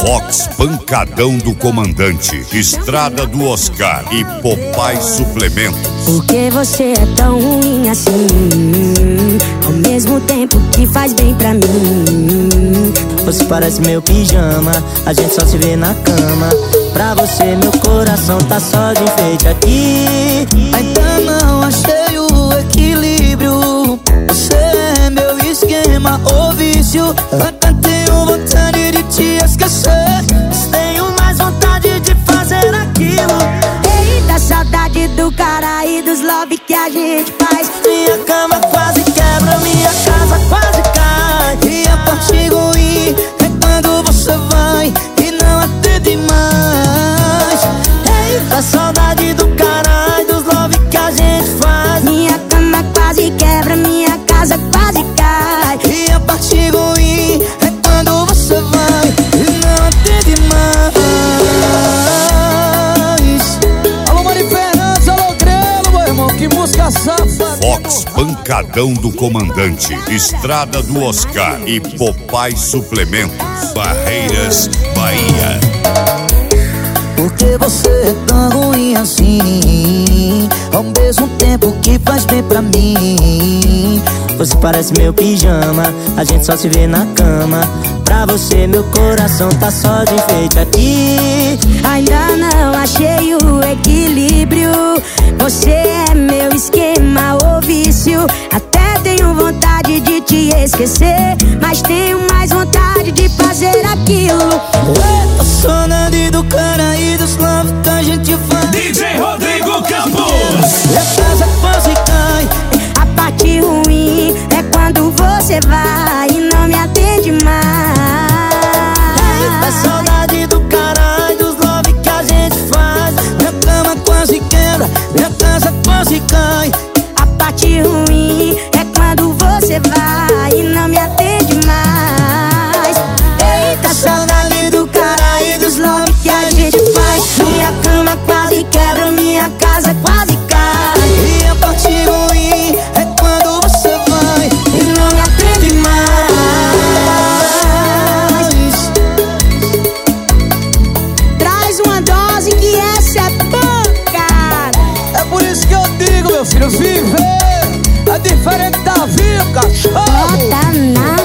Fox Pancadão do Comandante, Estrada do Oscar e Popeye Suplementos. Por que você é tão ruim assim? Ao mesmo tempo que faz bem pra mim. Você parece meu pijama, a gente só se vê na cama. Pra você meu coração tá só de enfeite aqui. Ainda não achei o equilíbrio. Você é meu esquema ou vício. Até tenho vontade de te esquecer, mas tenho mais vontade de fazer aquilo. Eita, saudade do cara e dos love que a gente faz. Minha cama quase quebra, minha casa quase cai. E a parte ruim é quando você vai e não atende mais. Eita, saudade do cara e dos love que a gente faz. Minha cama quase quebra, minha casa quase cai. E a parte ruim é quando você vai e não atende mais. Alô, Mari Fernandes, alô, Grelo, meu irmão, que música safada. Fox Pancadão do Comandante, Estrada do Oscar e Popeye Suplementos, Barreiras, Bahia. Por que você é tão ruim assim? Ao mesmo tempo que faz bem pra mim. Você parece meu pijama, a gente só se vê na cama. Pra você meu coração tá só de enfeite aqui. Ainda não achei o equilíbrio. Você é meu esquema ou vício. Até tenho vontade de te esquecer, mas tenho mais vontade de fazer aquilo. A saudade do cara e dos love que a gente faz. DJ Rodrigo Campos. E a casa quase cai. A parte ruim é quando você vai e não me atende mais. A saudade do cara e dos love que a gente faz. Minha cama quase quebra, minha casa quase cai. A parte ruim é quando você vai e não me atende mais. Eita, saudade do cara e dos love que a gente faz. Minha cama quase quebra, minha casa quase cai. E a parte ruim é quando você vai E não me atende mais. Traz uma dose que essa é pouca. É por isso que eu digo, meu filho, viver é diferente da vida, cachorro. Bota na